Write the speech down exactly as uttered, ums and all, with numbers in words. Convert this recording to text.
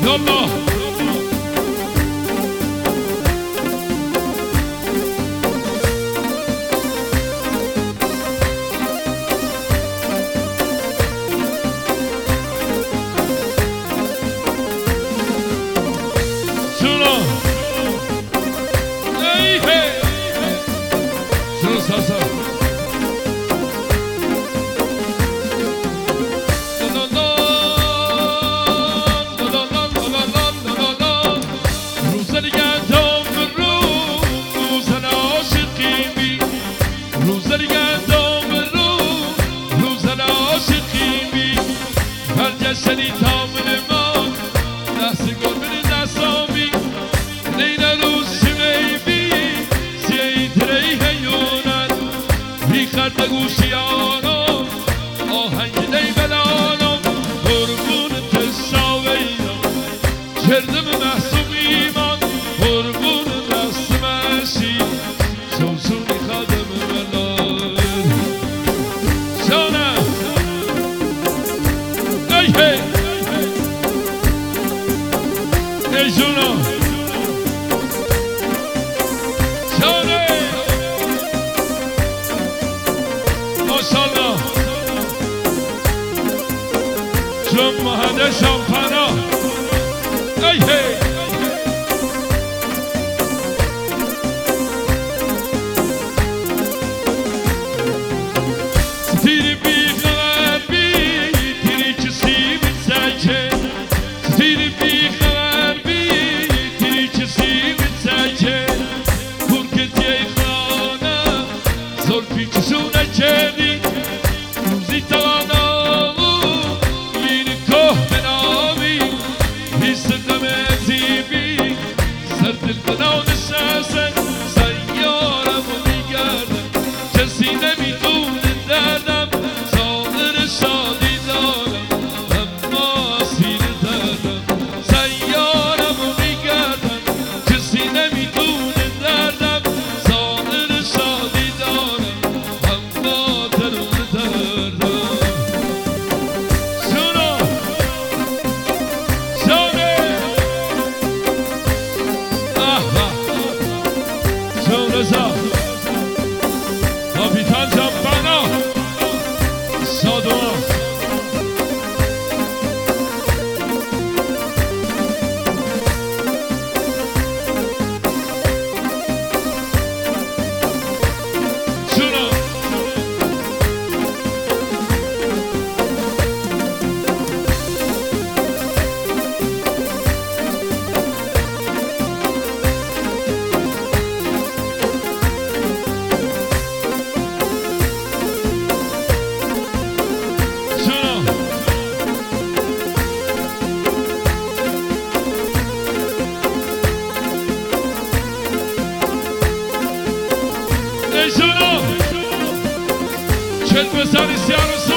الله شنو ای هی شنو ساسا سنی تامن ما دست گربه دستامی لینا روز شمیبی سی تری هیونت بی خرد گوشیانم آهنگ دی بلانم قربون تساویرم کردم محسوب ایمان قربون دست مرسی سوسونی خادم بلان شانه ای هی ای جونا شانه ماشالله چون مهده شامپانا ای هی ستیری بیخبر بی تیری کسی بسکه ستیری بیخبر بی تیری کسی بسکه کرکت یه خانه زلفی کسونه کردی روزی توانامو وین که بنامی هیستم زیبی سر دل بناو نشستن سیارمو میگردم کسی نمیدونه دردم ساغر شادی دارم اما اسیر دردم سیارمو میگردم کسی نمیدونه دردم ساغر شادی دارم اما درون دردم شنو شانه احبه شنو رزا کاپیتان جامپانا سادونا شنو شنو ای شنو چت بزنی سیارو